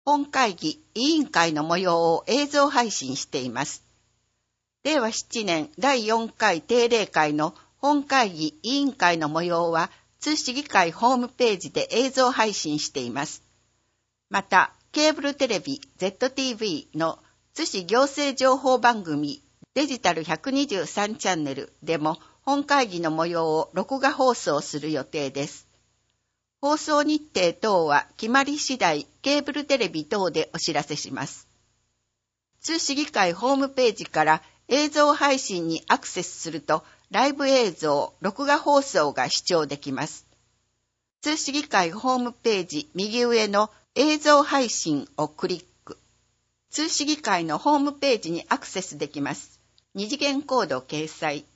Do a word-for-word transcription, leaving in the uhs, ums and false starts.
本会議委員会の模様を映像配信しています。れいわなねんだいよんかい定例会の本会議委員会の模様は津市議会ホームページで映像配信しています。また、ケーブルテレビ ゼットティーブイ の津市行政情報番組デジタルひゃくにじゅうさんチャンネルでも本会議の模様を録画放送する予定です。放送日程等は決まり次第ケーブルテレビ等でお知らせします。津市議会ホームページから映像配信にアクセスするとライブ映像、録画放送が視聴できます。津市議会ホームページ右上の映像配信をクリック。津市議会のホームページにアクセスできます。二次元コード掲載。